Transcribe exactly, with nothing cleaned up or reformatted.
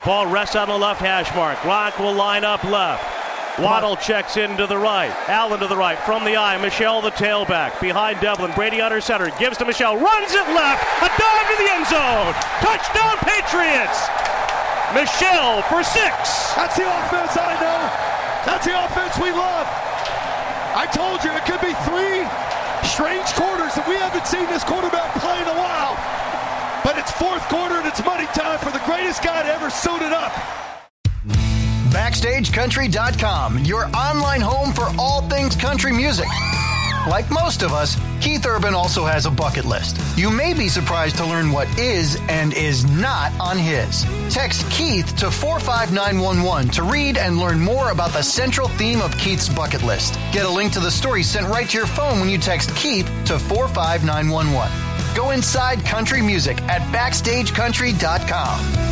Ball rests on the left hash mark. Gronk will line up left. Waddle checks in to the right. Allen to the right. From the eye, Michel the tailback. Behind Devlin. Brady under center. Gives to Michel. Runs it left. A dive to the end zone. Touchdown Patriots. Michel for six. That's the offense I know. That's the offense we love. I told you it could be three strange quarters that we haven't seen this quarterback play in a while. But it's fourth quarter and it's money time for the greatest guy to ever suit it up. Backstage Country dot com, your online home for all things country music. Like most of us, Keith Urban also has a bucket list. You may be surprised to learn what is and is not on his. Text Keith to four five nine one one to read and learn more about the central theme of Keith's bucket list. Get a link to the story sent right to your phone when you text Keith to four five nine one one. Go inside country music at Backstage Country dot com.